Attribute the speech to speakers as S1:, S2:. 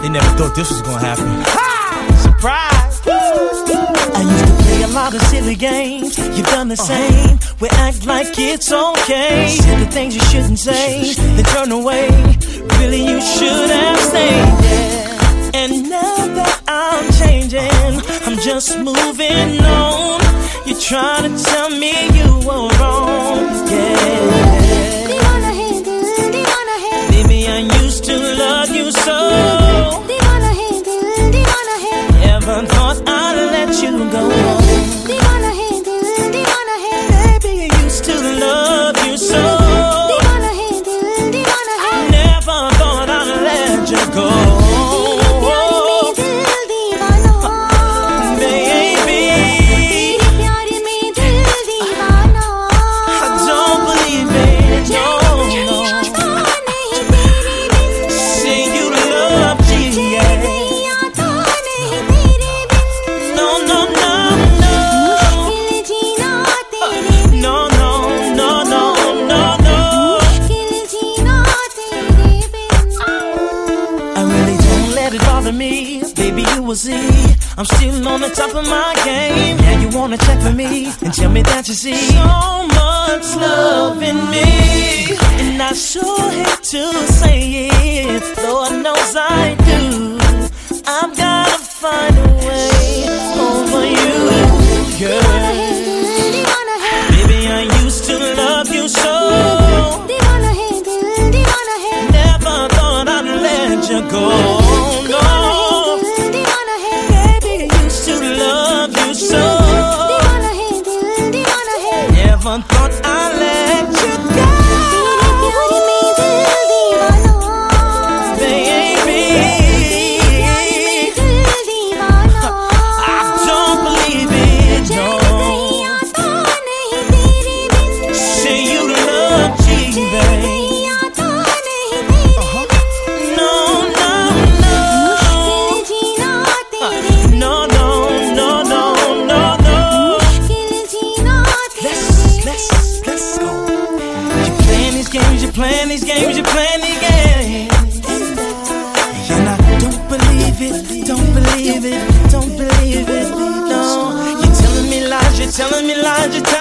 S1: They never thought this was gonna happen. Ha! Surprise!
S2: I used to play a lot of silly games. You've done the same. We act like it's okay. Say the things you shouldn't say, then turn away. Really, you should have stayed there. And now that I'm changing, I'm just moving on. You're trying to tell me you were wrong. Yeah. Baby, I used to love you so. Never thought I'd let you go. Baby, I used to love you so. Never thought I'd let you go. See, I'm still on the top of my game. Yeah, you wanna check for me and tell me that you see so much love in me. And I sure hate to say it, Lord knows I do. I've gotta find a way over you, girl. Baby, I used to love you so. Never thought I'd let you go. Never thought I'd let you go, baby. I don't believe it, no. Say you love me, baby. No, no, no. No, no, no, no, no, no. Let's go. You're playing these games, you're playing these games, you're playing these games. And I don't believe it, don't believe it, don't believe it. No, you're telling me lies, you're telling me lies, you're telling me lies.